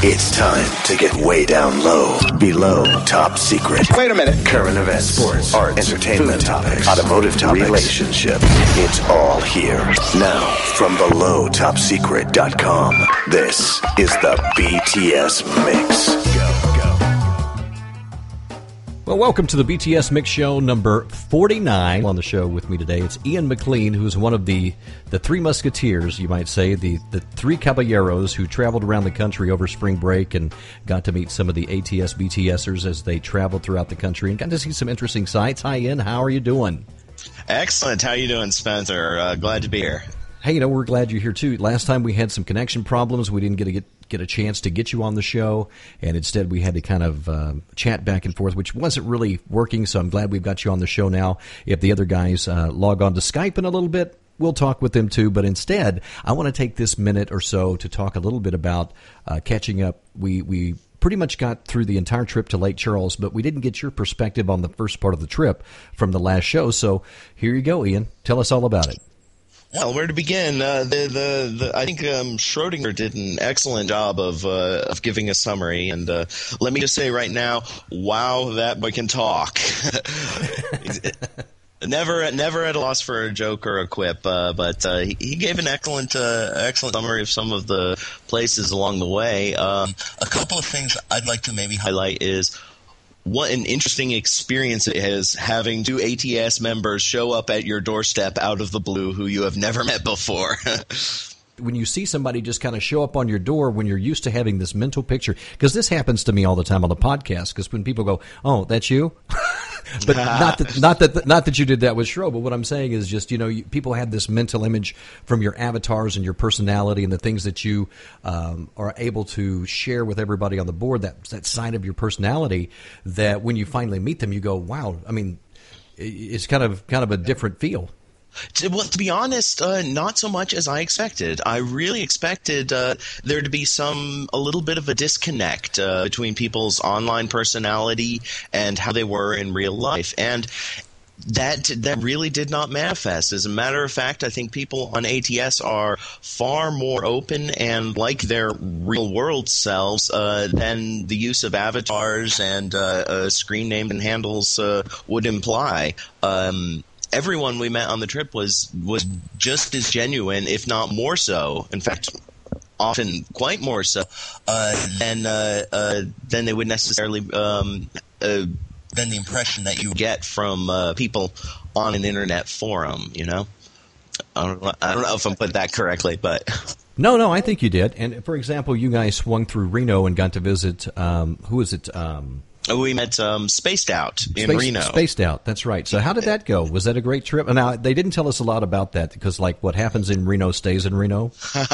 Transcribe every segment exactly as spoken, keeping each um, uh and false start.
It's time to get way down low, below top secret. Wait a minute. Current events, sports, art, entertainment topics, automotive topics, relationships. It's all here. Now, from below top secret dot com, this is the B T S Mix. Go, go. Well, welcome to the B T S Mix Show number forty-nine. On the show with me today, it's Ian McLean, who's one of the, the three musketeers, you might say, the, the three caballeros who traveled around the country over spring break and got to meet some of the A T S B T Sers as they traveled throughout the country and got to see some interesting sights. Hi, Ian. How are you doing? Excellent. How are you doing, Spencer? Uh, glad to be here. Hey, you know, we're glad you're here, too. Last time we had some connection problems. We didn't get to get get a chance to get you on the show, and instead we had to kind of uh, chat back and forth, which wasn't really working, so I'm glad we've got you on the show now. If the other guys uh, log on to Skype in a little bit, we'll talk with them too, but instead I want to take this minute or so to talk a little bit about uh, catching up. We we pretty much got through the entire trip to Lake Charles, but we didn't get your perspective on the first part of the trip from the last show, so here you go, Ian. Tell us all about it. Well, where to begin? Uh, the, the, the, I think um, Schrodinger did an excellent job of uh, of giving a summary, and uh, let me just say right now, wow, that boy can talk. never, never at a loss for a joke or a quip, uh, but uh, he, he gave an excellent, uh, excellent summary of some of the places along the way. Um, a couple of things I'd like to maybe highlight is, what an interesting experience it is having two A T S members show up at your doorstep out of the blue who you have never met before. When you see somebody just kind of show up on your door when you're used to having this mental picture, because this happens to me all the time on the podcast, because when people go, oh, that's you? But not that, not that not that you did that with Schro, but what I'm saying is just, you know, you, people have this mental image from your avatars and your personality and the things that you um, are able to share with everybody on the board, that, that side of your personality, that when you finally meet them, you go, wow, I mean, it's kind of kind of a different feel. To, well, to be honest, uh, not so much as I expected. I really expected uh, there to be some a little bit of a disconnect uh, between people's online personality and how they were in real life, and that that really did not manifest. As a matter of fact, I think people on A T S are far more open and like their real world selves uh, than the use of avatars and uh, uh, screen name and handles uh, would imply. Um, Everyone we met on the trip was was just as genuine, if not more so. In fact, often quite more so uh, than uh, uh, than they would necessarily um, uh, than the impression that you get from uh, people on an internet forum. You know, I don't know, I don't know if I'm putting that correctly, but. No, no, I think you did. And for example, you guys swung through Reno and got to visit. Um, who is it? Um, We met um, Spaced Out in Space, Reno. Spaced Out, that's right. So how did that go? Was that a great trip? Now, they didn't tell us a lot about that because, like, what happens in Reno stays in Reno.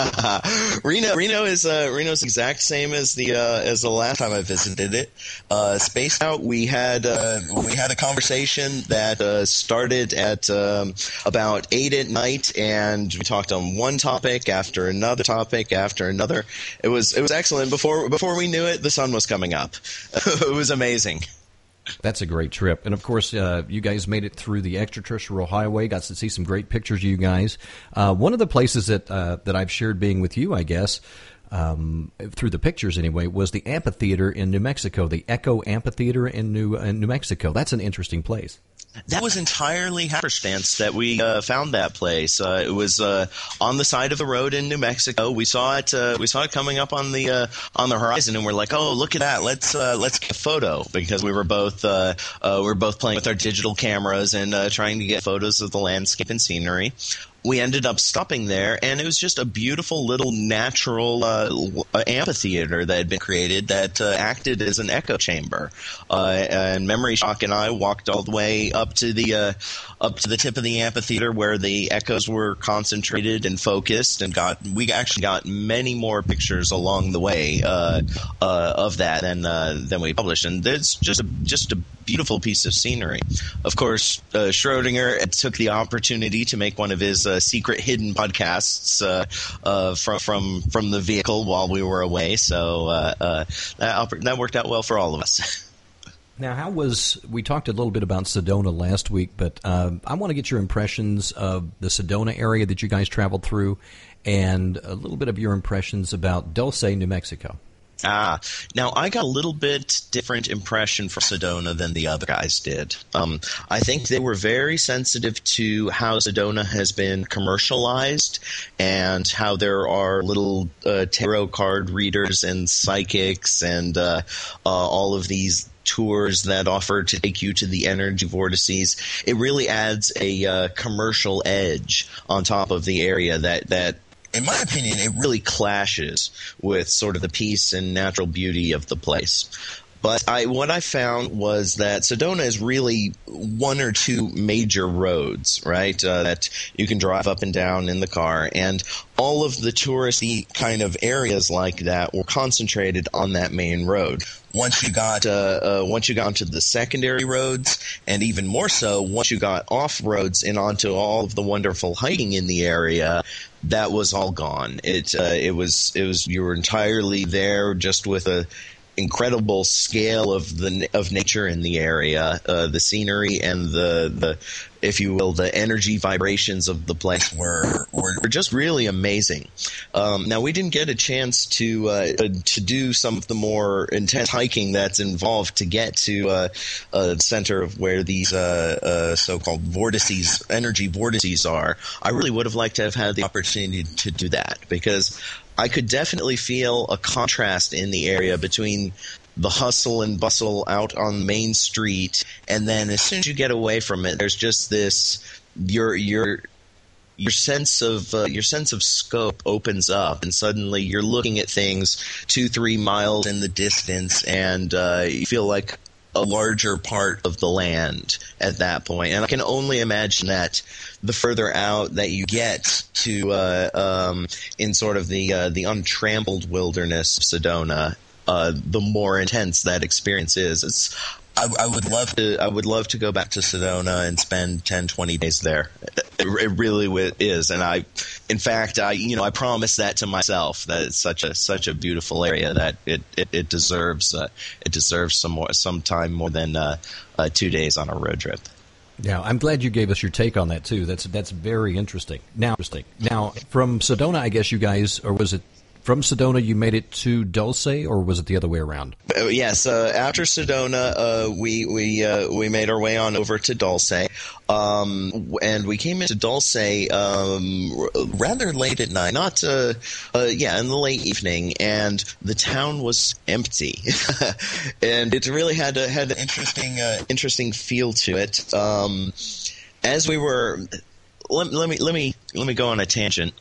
Reno, Reno is uh, Reno's exact same as the uh, as the last time I visited it. Uh, Spaced Out, we had uh, we had a conversation that uh, started at um, about eight at night, and we talked on one topic after another topic after another. It was it was excellent. Before before we knew it, the sun was coming up. It was amazing. Amazing. That's a great trip. And, of course, uh, you guys made it through the extraterrestrial highway, got to see some great pictures of you guys. Uh, one of the places that uh, that I've shared being with you, I guess, um, through the pictures anyway, was the amphitheater in New Mexico, the Echo Amphitheater in New, in New Mexico. That's an interesting place. That was entirely happenstance that we uh, found that place. Uh, it was uh, on the side of the road in New Mexico. We saw it. Uh, we saw it coming up on the uh, on the horizon, and we're like, "Oh, look at that! Let's uh, let's get a photo." Because we were both uh, uh, we were both playing with our digital cameras and uh, trying to get photos of the landscape and scenery. We ended up stopping there, and it was just a beautiful little natural uh, amphitheater that had been created that uh, acted as an echo chamber. Uh, and Memory Shock and I walked all the way up to the uh, up to the tip of the amphitheater where the echoes were concentrated and focused, and got we actually got many more pictures along the way uh, uh, of that than uh, than we published. And it's just a, just a beautiful piece of scenery. Of course, uh, Schrodinger took the opportunity to make one of his uh, secret hidden podcasts uh, uh, from from from the vehicle while we were away. So uh, uh, that that worked out well for all of us. Now, how was – we talked a little bit about Sedona last week, but uh, I want to get your impressions of the Sedona area that you guys traveled through and a little bit of your impressions about Dulce, New Mexico. Ah, now I got a little bit different impression from Sedona than the other guys did. Um, I think they were very sensitive to how Sedona has been commercialized and how there are little uh, tarot card readers and psychics and uh, uh, all of these tours that offer to take you to the energy vortices. It really adds a uh, commercial edge on top of the area that that. In my opinion, it really clashes with sort of the peace and natural beauty of the place. But I, what I found was that Sedona is really one or two major roads, right, uh, that you can drive up and down in the car. And all of the touristy kind of areas like that were concentrated on that main road. Once you got uh, uh, once you got onto the secondary roads, and even more so once you got off roads and onto all of the wonderful hiking in the area, that was all gone. It uh, it was it was you were entirely there just with a incredible scale of the of nature in the area, uh, the scenery and the the if you will the energy vibrations of the place were were, were just really amazing. Um, now we didn't get a chance to uh, to do some of the more intense hiking that's involved to get to uh, uh, the center of where these uh, uh, so-called vortices, energy vortices are. I really would have liked to have had the opportunity to do that because I could definitely feel a contrast in the area between the hustle and bustle out on Main Street, and then as soon as you get away from it, there's just this your your your sense of uh, your sense of scope opens up, and suddenly you're looking at things two, three miles in the distance, and uh, you feel like a larger part of the land at that point. And I can only imagine that the further out that you get to uh, um, in sort of the uh, the untrammeled wilderness of Sedona, uh, the more intense that experience is. It's I, I would love to. I would love to go back to Sedona and spend ten, twenty days there. It, it really is, and I, in fact, I you know I promised that to myself that it's such a such a beautiful area that it it, it deserves uh, it deserves some more some time more than uh, uh, two days on a road trip. Yeah, I'm glad you gave us your take on that too. That's that's very interesting. Now, interesting. Now, from Sedona, I guess you guys, or was it? From Sedona, you made it to Dulce, or was it the other way around? Uh, yes, uh, after Sedona, uh, we we uh, we made our way on over to Dulce, um, and we came into Dulce um, r- rather late at night, not uh, uh, yeah, in the late evening, and the town was empty, and it really had a, had an interesting uh, interesting feel to it. Um, as we were, let, let me let me let me go on a tangent.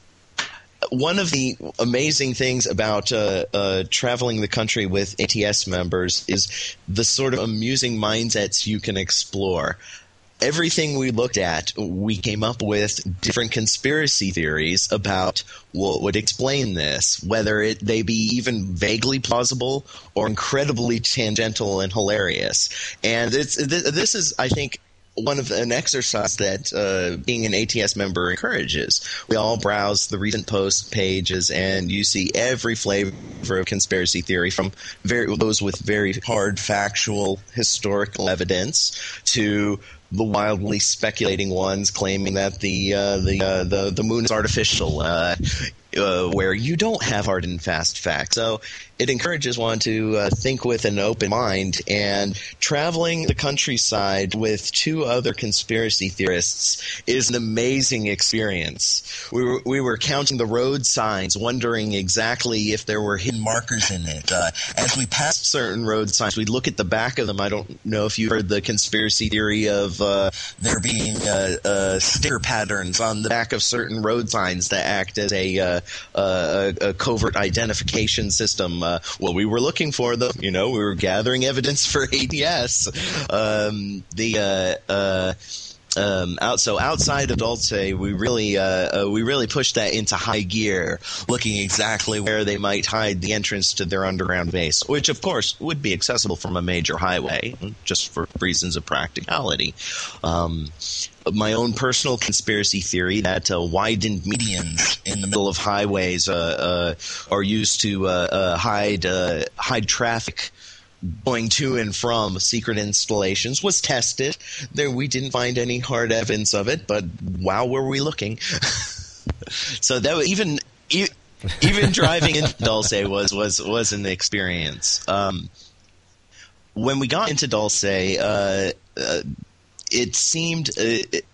One of the amazing things about uh, uh, traveling the country with A T S members is the sort of amusing mindsets you can explore. Everything we looked at, we came up with different conspiracy theories about what would explain this, whether it they be even vaguely plausible or incredibly tangential and hilarious. And it's this is, I think, one of an exercise that uh, being an A T S member encourages. We all browse the recent post pages, and you see every flavor of conspiracy theory, from very, those with very hard factual historical evidence to the wildly speculating ones claiming that the uh, the, uh, the the moon is artificial, uh, uh, where you don't have hard and fast facts. So it encourages one to uh, think with an open mind, and traveling the countryside with two other conspiracy theorists is an amazing experience. We were, we were counting the road signs, wondering exactly if there were hidden markers in it. Uh, as we passed certain road signs, we'd look at the back of them. I don't know if you heard the conspiracy theory of uh, there being uh, uh, sticker patterns on the back of certain road signs that act as a, uh, uh, a, a covert identification system. Uh, well, we were looking for them. You know, we were gathering evidence for A T S. Um, the uh, uh, um, out so outside of Dulce, we really uh, uh, we really pushed that into high gear, looking exactly where they might hide the entrance to their underground base, which of course would be accessible from a major highway, just for reasons of practicality. Um, My own personal conspiracy theory that uh, widened medians in the middle of highways uh, uh, are used to uh, uh, hide uh, hide traffic going to and from secret installations was tested. There, we didn't find any hard evidence of it, but wow, were we looking! So that was even. even driving into Dulce was was was an experience. Um, when we got into Dulce, uh, uh, it seemed uh, it,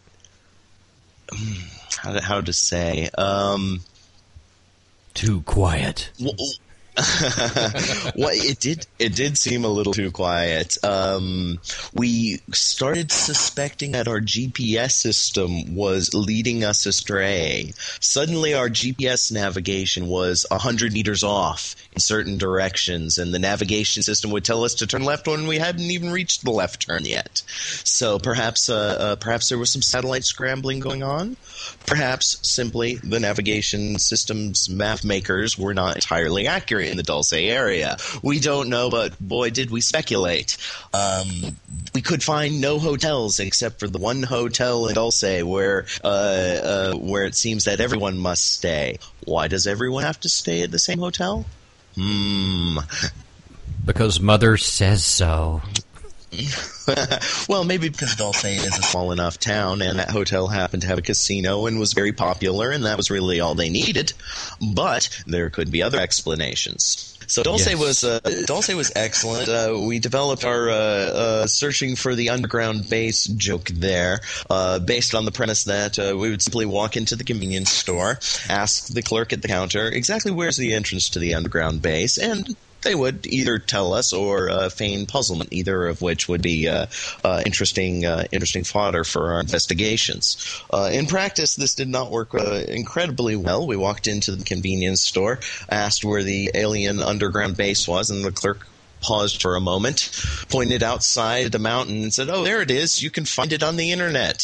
how to, how to say um, too quiet. Well, well, it did. It did seem a little too quiet. Um, we started suspecting that our G P S system was leading us astray. Suddenly, our G P S navigation was a hundred meters off in certain directions, and the navigation system would tell us to turn left when we hadn't even reached the left turn yet. So perhaps, uh, uh, perhaps there was some satellite scrambling going on. Perhaps simply the navigation system's map makers were not entirely accurate in the Dulce area. We don't know, but boy, did we speculate. Um, we could find no hotels except for the one hotel in Dulce where uh, uh, where it seems that everyone must stay. Why does everyone have to stay at the same hotel? Hmm. Because Mother says so. Well, maybe because Dulce is a small enough town, and that hotel happened to have a casino and was very popular, and that was really all they needed. But there could be other explanations. So Dulce yes. was uh, Dulce was excellent. Uh, we developed our uh, uh, searching for the underground base joke there, uh, based on the premise that uh, we would simply walk into the convenience store, ask the clerk at the counter exactly where's the entrance to the underground base, and they would either tell us or uh, feign puzzlement, either of which would be uh, uh, interesting uh, interesting fodder for our investigations. Uh, in practice, this did not work uh, incredibly well. We walked into the convenience store, asked where the alien underground base was, and the clerk paused for a moment, pointed outside the mountain, and said, "Oh, there it is. You can find it on the internet."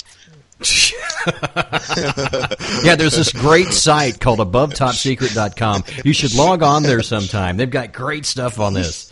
Yeah, there's this great site called above top secret dot com. You should log on there sometime. They've got great stuff on this.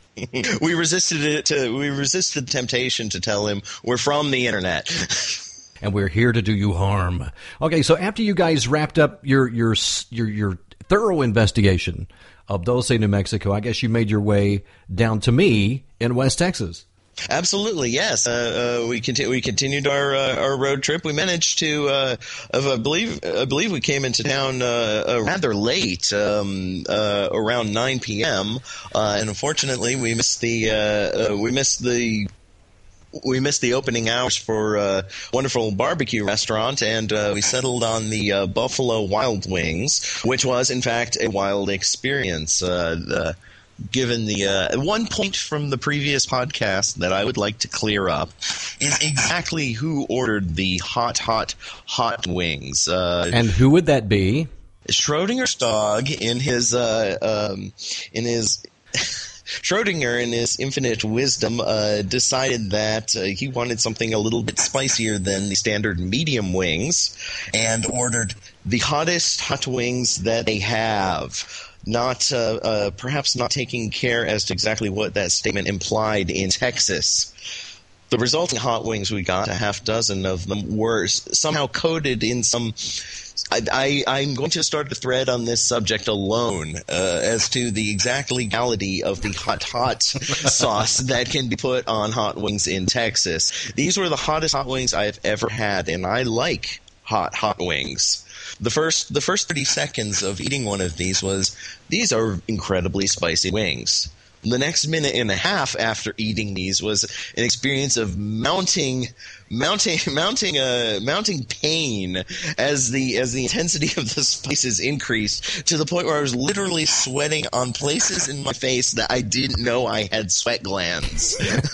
We resisted it. To, we resisted the temptation to tell him we're from the internet, and we're here to do you harm. Okay, so after you guys wrapped up your your your, your thorough investigation of Dulce, New Mexico, I guess you made your way down to me in West Texas. Absolutely, yes. Uh, uh, we continu- we continued our uh, our road trip. We managed to, uh, I believe, I believe we came into town uh, uh, rather late, um, uh, around nine p.m. Uh, and unfortunately, we missed the uh, uh, we missed the. We missed the opening hours for a wonderful barbecue restaurant, and uh, we settled on the uh, Buffalo Wild Wings, which was, in fact, a wild experience. Uh, the Given the uh, one point from the previous podcast that I would like to clear up is exactly who ordered the hot, hot, hot wings. Uh, and who would that be? Schrodinger's dog in his uh, um, in his. Schrodinger, in his infinite wisdom, uh, decided that uh, he wanted something a little bit spicier than the standard medium wings, and ordered the hottest hot wings that they have. Not, uh, uh, perhaps not taking care as to exactly what that statement implied in Texas. The resulting hot wings we got, a half dozen of them, were somehow coated in some. I, I, I'm going to start a thread on this subject alone uh, as to the exact legality of the hot, hot sauce that can be put on hot wings in Texas. These were the hottest hot wings I've ever had, and I like hot, hot wings. The first, the first thirty seconds of eating one of these was, these are incredibly spicy wings. The next minute and a half after eating these was an experience of mounting, mounting, mounting, uh, mounting pain as the as the intensity of the spices increased to the point where I was literally sweating on places in my face that I didn't know I had sweat glands.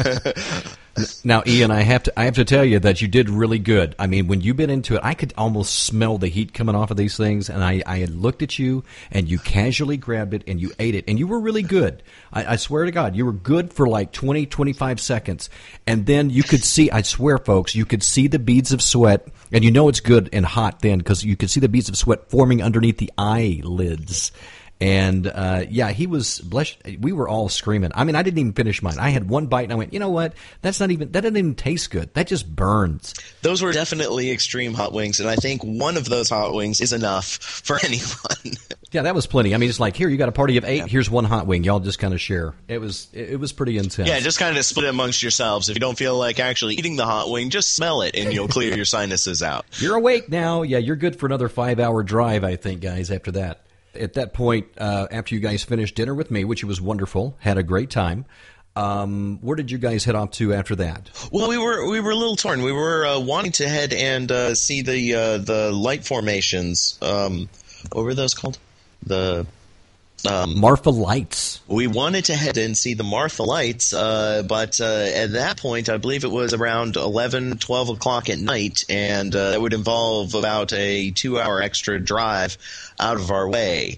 Now, Ian, I have to I have to tell you that you did really good. I mean, when you bit into it, I could almost smell the heat coming off of these things, and I, I looked at you, and you casually grabbed it, and you ate it, and you were really good. I, I swear to God, you were good for like twenty, twenty-five seconds, and then you could see, I swear, folks, you could see the beads of sweat, and you know it's good and hot then because you could see the beads of sweat forming underneath the eyelids. And, uh, yeah, he was, bless, we were all screaming. I mean, I didn't even finish mine. I had one bite and I went, you know what? That's not even, that doesn't even taste good. That just burns. Those were definitely extreme hot wings. And I think one of those hot wings is enough for anyone. Yeah, that was plenty. I mean, it's like, here, you got a party of eight. Yeah. Here's one hot wing. Y'all just kind of share. It was, it was pretty intense. Yeah, just kind of split it amongst yourselves. If you don't feel like actually eating the hot wing, just smell it and you'll clear your sinuses out. You're awake now. Yeah, you're good for another five hour drive, I think, guys, after that. At that point, uh, after you guys finished dinner with me, which was wonderful, had a great time, um, where did you guys head off to after that? Well, we were we were a little torn. We were uh, wanting to head and uh, see the uh, the light formations. Um, what were those called? The Um, Marfa Lights. We wanted to head and see the Marfa Lights, uh, but uh, at that point, I believe it was around eleven, twelve o'clock at night, and uh, that would involve about a two-hour extra drive out of our way.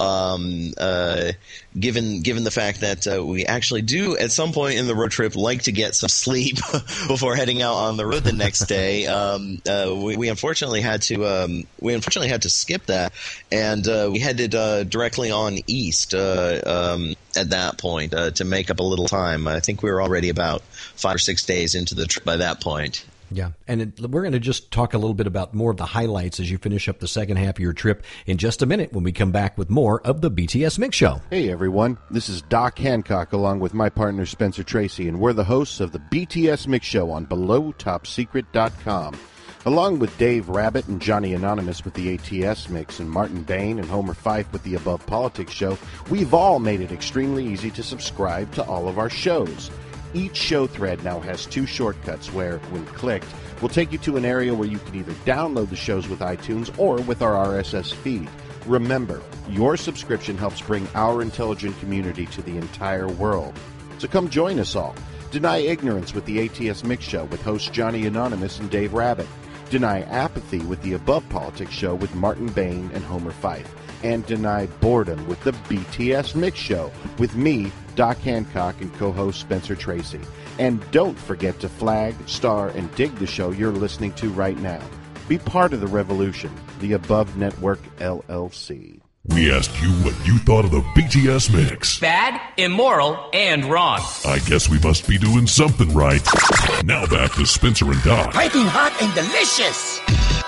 Um, uh, given given the fact that uh, we actually do at some point in the road trip like to get some sleep before heading out on the road the next day, um, uh, we, we unfortunately had to um, we unfortunately had to skip that, and uh, we headed uh, directly on east uh, um, at that point uh, to make up a little time. I think we were already about five or six days into the trip by that point. Yeah, and it, we're going to just talk a little bit about more of the highlights as you finish up the second half of your trip in just a minute when we come back with more of the B T S Mix Show. Hey, everyone. This is Doc Hancock along with my partner Spencer Tracy, and we're the hosts of the B T S Mix Show on below top secret dot com. Along with Dave Rabbit and Johnny Anonymous with the A T S Mix and Martin Bain and Homer Fife with the Above Politics Show, we've all made it extremely easy to subscribe to all of our shows. Each show thread now has two shortcuts where, when clicked, will take you to an area where you can either download the shows with iTunes or with our R S S feed. Remember, your subscription helps bring our intelligent community to the entire world. So come join us all. Deny ignorance with the A T S Mix Show with hosts Johnny Anonymous and Dave Rabbit. Deny apathy with the Above Politics Show with Martin Bain and Homer Fife. And deny boredom with the B T S Mix Show with me, Doc Hancock, and co-host Spencer Tracy. And don't forget to flag, star, and dig the show you're listening to right now. Be part of the revolution, the Above Network, L L C. We asked you what you thought of the B T S Mix. Bad, immoral, and wrong. I guess we must be doing something right. Now back to Spencer and Doc. Piping hot and delicious.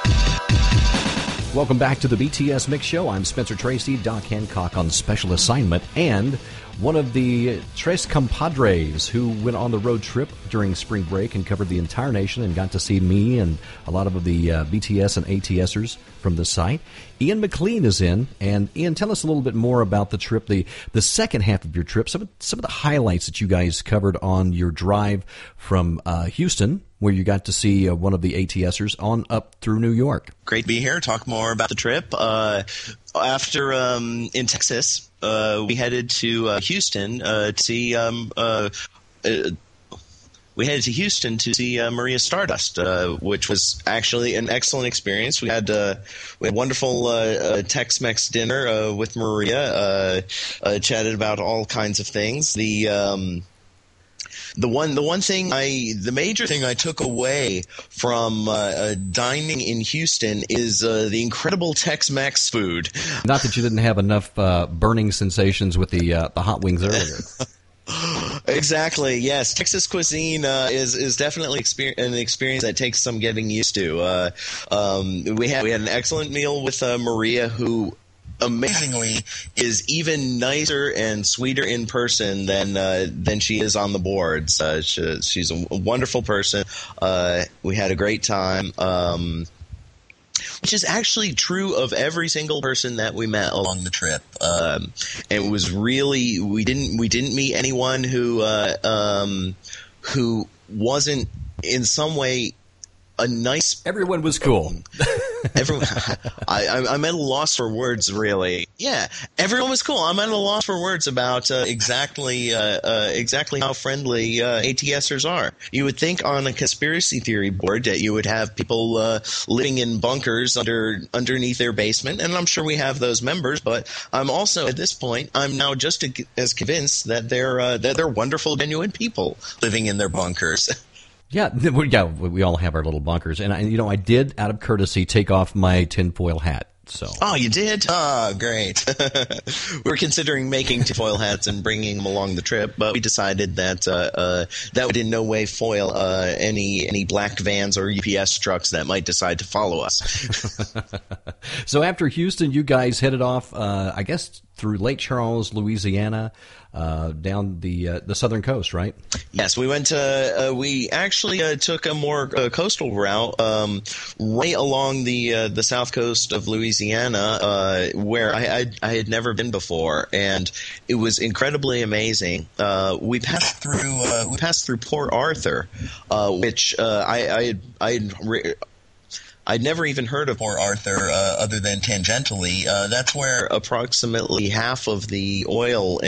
Welcome back to the B T S Mix Show. I'm Spencer Tracy, Doc Hancock on special assignment, and one of the Tres Compadres who went on the road trip during spring break and covered the entire nation and got to see me and a lot of the uh, B T S and ATSers from the site. Ian McLean is in, and Ian, tell us a little bit more about the trip, the the second half of your trip, some of, some of the highlights that you guys covered on your drive from uh, Houston, where you got to see uh, one of the ATSers, on up through New York. Great to be here. Talk more about the trip. Uh, after um, in Texas, uh, we headed to uh, Houston uh, to see. Um, uh, uh, we headed to Houston to see uh, Maria Stardust, uh, which was actually an excellent experience. We had uh, we had a wonderful uh, uh, Tex-Mex dinner uh, with Maria. Uh, uh, chatted about all kinds of things. The um, The one, the one thing I, the major thing I took away from uh, uh, dining in Houston is uh, the incredible Tex-Mex food. Not that you didn't have enough uh, burning sensations with the uh, the hot wings earlier. Exactly. Yes, Texas cuisine uh, is is definitely exper- an experience that takes some getting used to. Uh, um, we had we had an excellent meal with uh, Maria, who amazingly is even nicer and sweeter in person than uh, than she is on the boards. Uh, she, she's a wonderful person. Uh, we had a great time, um, which is actually true of every single person that we met along the trip. Um, and it was really we didn't we didn't meet anyone who uh, um, who wasn't in some way a nice. Everyone was cool. Everyone, I, I'm at a loss for words, really. Yeah, everyone was cool. I'm at a loss for words about uh, exactly uh, uh, exactly how friendly uh, ATSers are. You would think on a conspiracy theory board that you would have people uh, living in bunkers under underneath their basement, and I'm sure we have those members. But I'm also at this point, I'm now just as convinced that they're uh, that they're wonderful, genuine people living in their bunkers. Yeah, yeah, we all have our little bunkers, and I, you know, I did, out of courtesy, take off my tinfoil hat. So. Oh, you did? Oh, great. We were considering making tinfoil hats and bringing them along the trip, but we decided that uh, uh, that would in no way foil uh, any any black vans or U P S trucks that might decide to follow us. So after Houston, you guys headed off, uh, I guess, through Lake Charles, Louisiana, uh, down the uh, the southern coast, right? Yes, we went to. Uh, we actually uh, took a more uh, coastal route, um, right along the uh, the south coast of Louisiana, uh, where I, I I had never been before, and it was incredibly amazing. Uh, we passed through uh, we passed through Port Arthur, uh, which uh, I I had, I had re- I'd never even heard of Port Arthur uh, other than tangentially. Uh, that's where approximately half of the oil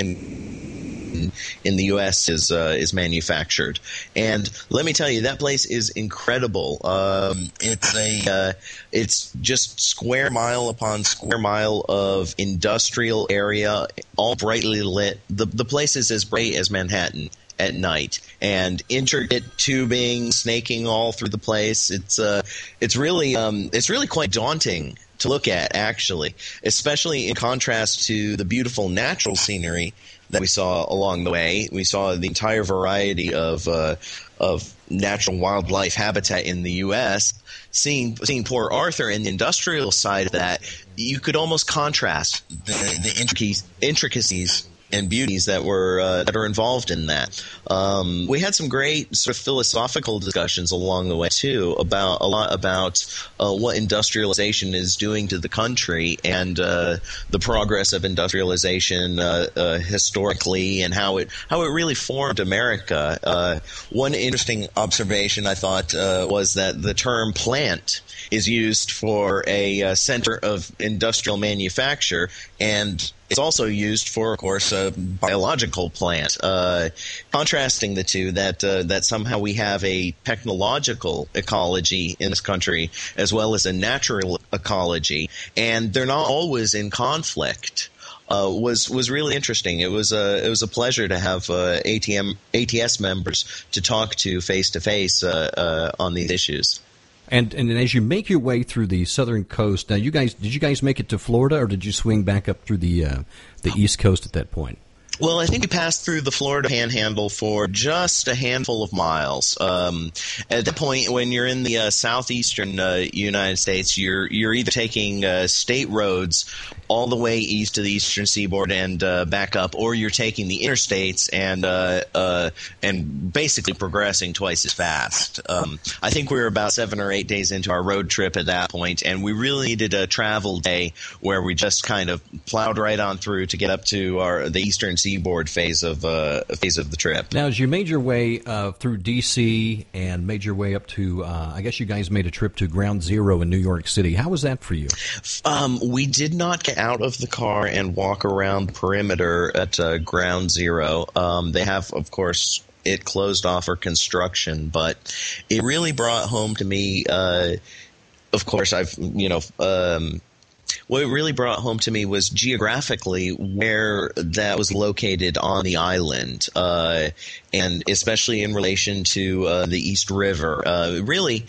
in in the U S is uh, is manufactured. And let me tell you, that place is incredible. Um, it's a uh, it's just square mile upon square mile of industrial area, all brightly lit. The the place is as bright as Manhattan at night, and intricate tubing snaking all through the place. It's uh, it's really um, it's really quite daunting to look at, actually, especially in contrast to the beautiful natural scenery that we saw along the way. We saw the entire variety of uh, of natural wildlife habitat in the U S. Seeing seeing Port Arthur and the industrial side of that, you could almost contrast the the intricacies. intricacies and beauties that were uh, that are involved in that. Um, we had some great sort of philosophical discussions along the way too, about a lot about uh, what industrialization is doing to the country, and uh, the progress of industrialization uh, uh, historically, and how it how it really formed America. Uh, one interesting observation I thought uh, was that the term plant is used for a uh, center of industrial manufacture, and it's also used for, of course, a biological plant. Uh, contrasting the two, that uh, that somehow we have a technological ecology in this country as well as a natural ecology, and they're not always in conflict. Uh, was was really interesting. It was a it was a pleasure to have uh, A T M A T S members to talk to face to face on these issues. And and as you make your way through the southern coast, now you guys did you guys make it to Florida, or did you swing back up through the uh, the East Coast at that point? Well, I think we passed through the Florida Panhandle for just a handful of miles. Um, at that point, when you're in the uh, southeastern uh, United States, you're you're either taking uh, state roads all the way east to the eastern seaboard and uh, back up, or you're taking the interstates and uh, uh, and basically progressing twice as fast. Um, I think we were about seven or eight days into our road trip at that point, and we really needed a travel day where we just kind of plowed right on through to get up to our the eastern seaboard phase of uh, phase of the trip. Now, as you made your way uh, through D C and made your way up to, uh, I guess you guys made a trip to Ground Zero in New York City. How was that for you? Um, we did not get out of the car and walk around the perimeter at uh, Ground Zero. Um, they have, of course, it closed off for construction, but it really brought home to me. Uh, of course, I've you know. Um, What it really brought home to me was geographically where that was located on the island, uh, and especially in relation to uh, the East River. Uh, really,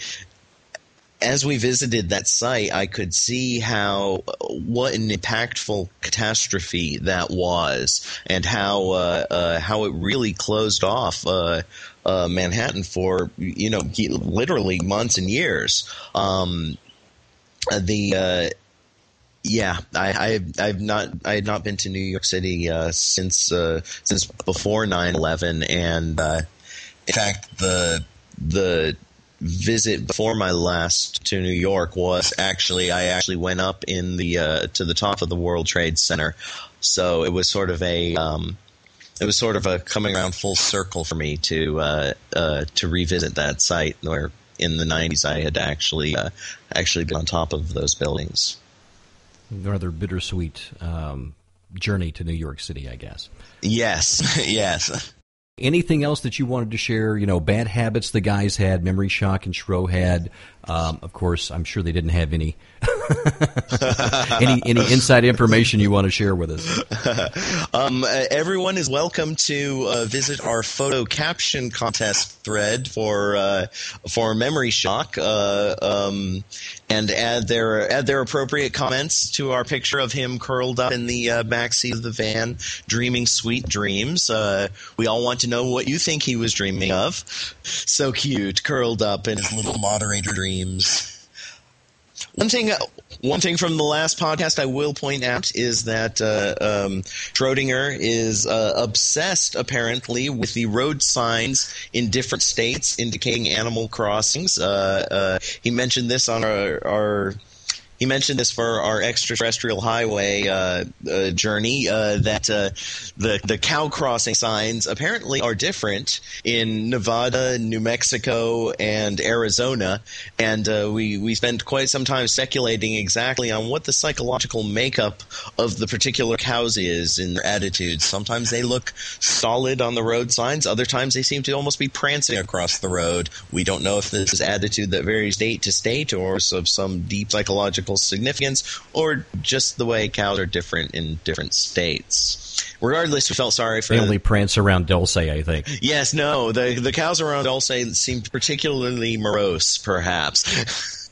as we visited that site, I could see how what an impactful catastrophe that was, and how uh, uh, how it really closed off uh, uh, Manhattan for you know literally months and years. Um, the uh, Yeah, I, I, I've not, I had not been to New York City uh, since uh, since before nine eleven, and uh, in fact, the the visit before my last to New York was actually I actually went up in the uh, to the top of the World Trade Center, so it was sort of a um, it was sort of a coming around full circle for me to uh, uh, to revisit that site where in the nineties I had actually uh, actually been on top of those buildings. Rather bittersweet um, journey to New York City, I guess. Yes, yes. Anything else that you wanted to share? You know, bad habits the guys had, Memory Shock and Schro had. Um, of course, I'm sure they didn't have any any any inside information you want to share with us. Um, uh, everyone is welcome to uh, visit our photo caption contest thread for uh, for Memory Shock, uh, um, and add their add their appropriate comments to our picture of him curled up in the uh, backseat of the van, dreaming sweet dreams. Uh, we all want to know what you think he was dreaming of. So cute, curled up in his little moderator dreams. One thing, one thing from the last podcast I will point out is that uh, um, Schrodinger is uh, obsessed, apparently, with the road signs in different states indicating Animal Crossings. Uh, uh, he mentioned this on our, our he mentioned this for our extraterrestrial highway uh, uh, journey. Uh, that uh, the the cow crossing signs apparently are different in Nevada, New Mexico, and Arizona, and uh, we we spent quite some time speculating exactly on what the psychological makeup of the particular cows is in their attitudes. Sometimes they look solid on the road signs. Other times they seem to almost be prancing across the road. We don't know if this is attitude that varies state to state or of some deep psychological significance, or just the way cows are different in different states. Regardless, we felt sorry for They only prance around Dulce, I think. Yes, no, the the cows around Dulce seemed particularly morose, perhaps.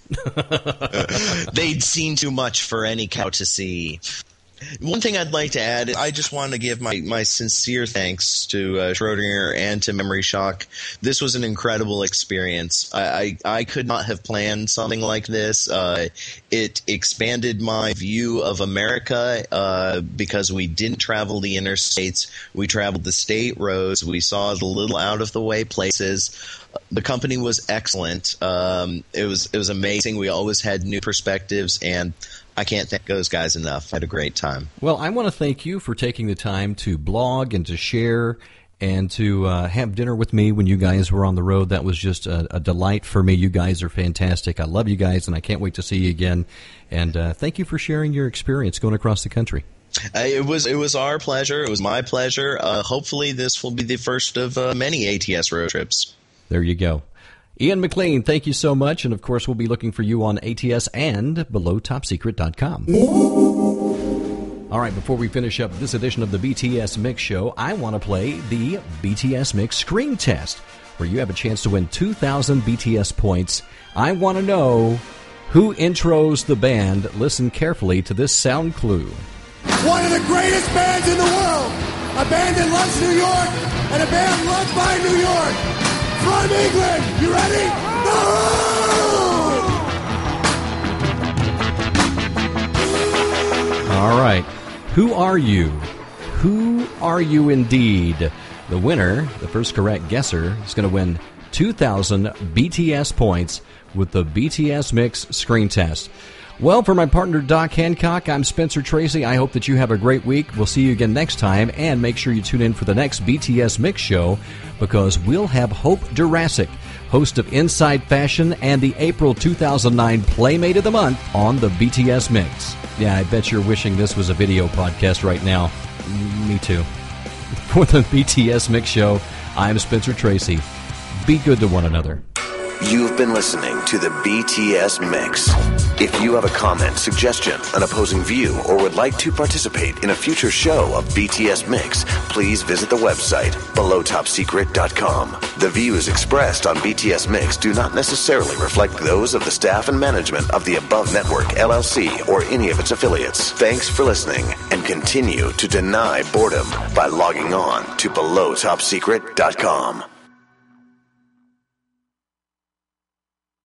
They'd seen too much for any cow to see. One thing I'd like to add, I just want to give my, my sincere thanks to uh, Schrodinger and to Memory Shock. This was an incredible experience. I, I, I could not have planned something like this. Uh, it expanded my view of America uh, because we didn't travel the interstates. We traveled the state roads. We saw the little out-of-the-way places. The company was excellent. Um, it was it was amazing. We always had new perspectives, and I can't thank those guys enough. I had a great time. Well, I want to thank you for taking the time to blog and to share and to uh, have dinner with me when you guys were on the road. That was just a, a delight for me. You guys are fantastic. I love you guys, and I can't wait to see you again. And uh, thank you for sharing your experience going across the country. Uh, it was it was our pleasure. It was my pleasure. Uh, hopefully this will be the first of uh, many A T S road trips. There you go. Ian McLean, thank you so much. And, of course, we'll be looking for you on A T S and below top secret dot com. All right, before we finish up this edition of the B T S Mix Show, I want to play the B T S Mix Screen Test, where you have a chance to win two thousand B T S points. I want to know who intros the band. Listen carefully to this sound clue. One of the greatest bands in the world. A band that loves New York and a band loved by New York. From England, you ready? No! All right. Who are you? Who are you indeed? The winner, the first correct guesser, is going to win two thousand B T S points with the B T S Mix Screen Test. Well, for my partner Doc Hancock, I'm Spencer Tracy. I hope that you have a great week. We'll see you again next time, and make sure you tune in for the next B T S Mix Show, because we'll have Hope Jurassic, host of Inside Fashion and the April two thousand nine Playmate of the Month, on the B T S Mix. Yeah, I bet you're wishing this was a video podcast right now. Me too. For the B T S Mix Show, I'm Spencer Tracy. Be good to one another. You've been listening to the B T S Mix. If you have a comment, suggestion, an opposing view, or would like to participate in a future show of B T S Mix, please visit the website below top secret dot com. The views expressed on B T S Mix do not necessarily reflect those of the staff and management of the Above Network, L L C, or any of its affiliates. Thanks for listening, and continue to deny boredom by logging on to below top secret dot com.